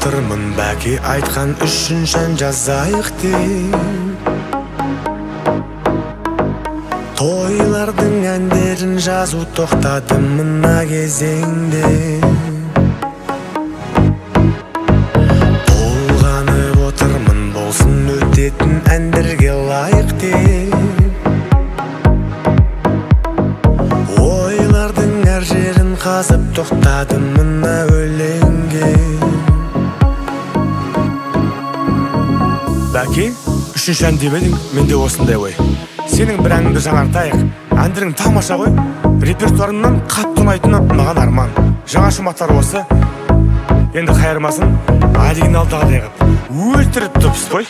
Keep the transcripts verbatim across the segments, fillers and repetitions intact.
отырмын бәке айтқан үшін шән жазайық деп. Тойлардың әндерін жазу тоқтады мына кезеңде. Толғанып отырмын болсын өтетін әндерге лайық деп. Ойлардың әр жерін қазып тоқтады мына өлеңге. Бәке, үшінші ән деп едің, менде осындай ой. Сенің бір әніңді жаңартайық, әндерің тамаша ғой. Репертуарымнан қатты ұнайтыны маған арман. Жаңа шумақтар осы. Енді қайырмасын, оригиналдағыдай қылып өлтіріп түпсіз қой.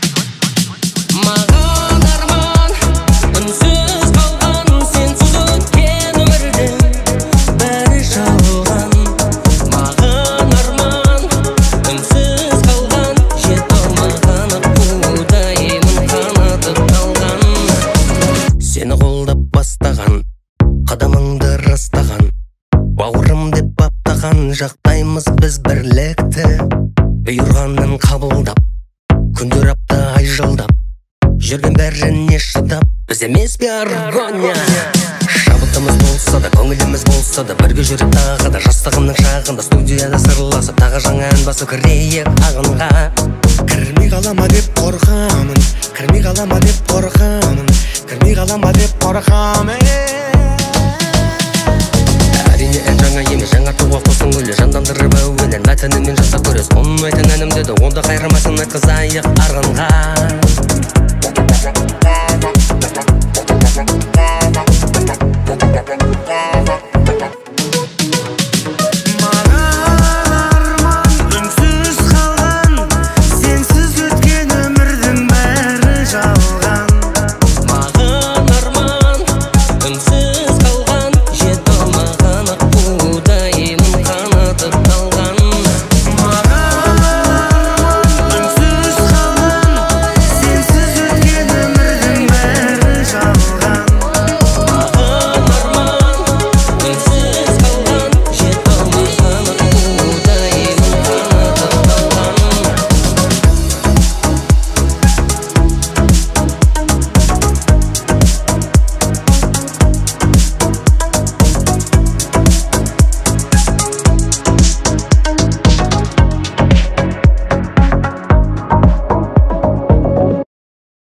Маған арман, үнсіз қалған, сенсіз өткен өмірдің бәрі жалған. Маған арман, үнсіз қалған, жете алмаған аққудаймын қанатып қалған. Сені қолдап бастаған, қадамыңды растаған, бауырым деп баптаған, жақтаймыз біз бірлікті. Бұйырғанын қабылдап, күндер апта ай жылдап, жүрген бәріне шыдап, біз емес пе аргония. Шабытымыз болса да, көңіліміз болса да, бірге жүріп тағы да, жастығымның шағында студияда сырласып, тағы жаңа ән басып кірейік ағынға. Кірмей қалама деп қорқамын, кірмей қалама деп қорқамын, кірмей қалама деп қорқамын. Әрине ән жаңа емес, жаңартуға қосын өлі, жандандырып әуенін мәтініммен жасап көрес. Оның айтын әнім деді, онда қайырмасын айтқызайық арғынға.